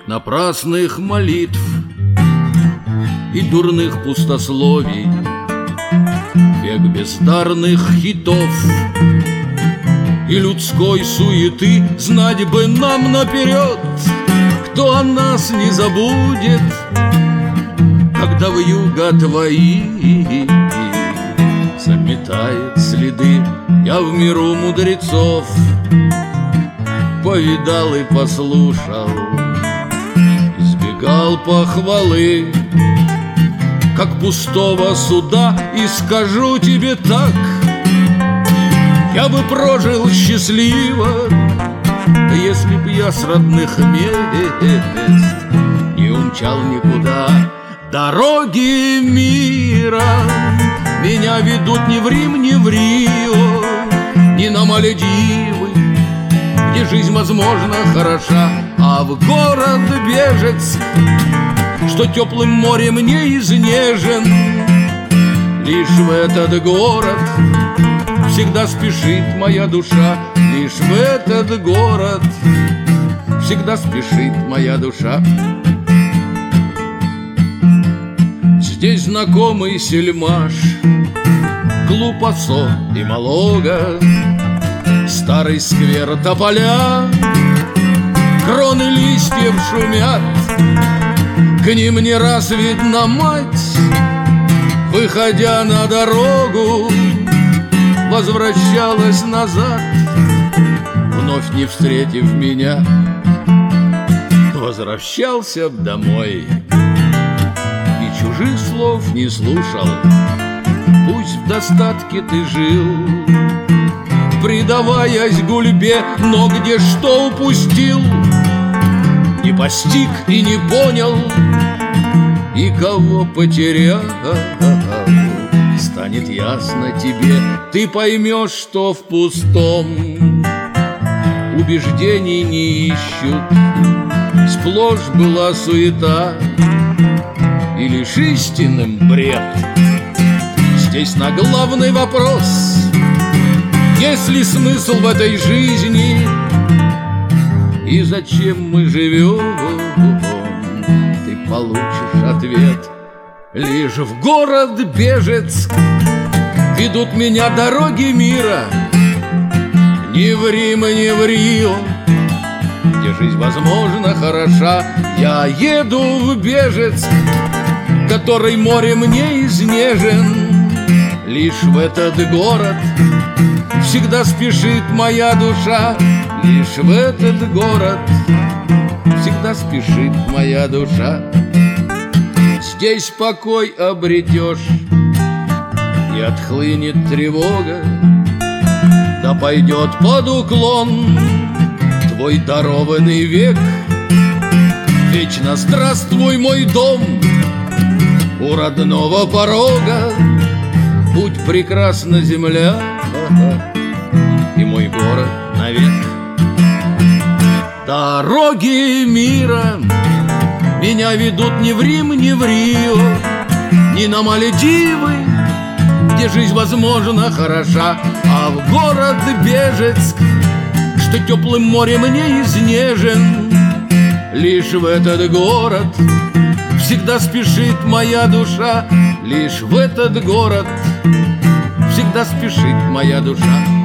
Век напрасных молитв и дурных пустословий, век бездарных хитов и людской суеты. Знать бы нам наперед, кто о нас не забудет, когда вьюга твои заметает следы. Я в миру мудрецов повидал и послушал, избегал похвалы, как пустого суда. И скажу тебе так: я бы прожил счастливо, если б я с родных мест не умчал никуда. Дороги мира меня ведут не в Рим, не в Рио, не на Мальдивы, где жизнь, возможно, хороша, а в город Бежецк, что теплым морем не изнежен. Лишь в этот город всегда спешит моя душа, лишь в этот город всегда спешит моя душа. Здесь знакомый сельмаш, клуб Осо и Малога, старый сквер тополя, кроны листьев шумят. К ним не раз видна мать, выходя на дорогу, возвращалась назад, вновь не встретив меня. Возвращался б домой и чужих слов не слушал. Пусть в достатке ты жил, предаваясь гульбе, но где что упустил, не постиг и не понял, и кого потерял, станет ясно тебе. Ты поймешь, что в пустом убеждений не ищут, сплошь была суета и лишь истинным бред. Здесь на главный вопрос: есть ли смысл в этой жизни и зачем мы живем, ты получишь ответ. Лишь в город Бежецк ведут меня дороги мира, ни в Рим, ни в Рио, где жизнь, возможно, хороша. Я еду в Бежецк, который морем не изнежен. Лишь в этот город всегда спешит моя душа, лишь в этот город всегда спешит моя душа. Здесь покой обретешь, и отхлынет тревога, да пойдет под уклон твой дарованный век. Вечно здравствуй, мой дом, у родного порога. Будь прекрасна земля и мой город навек. Дороги мира меня ведут не в Рим, не в Рио, не на Мальдивы, где жизнь, возможно, хороша, а в город Бежецк, что теплым морем не изнежен. Лишь в этот город всегда спешит моя душа, лишь в этот город всегда спешит моя душа.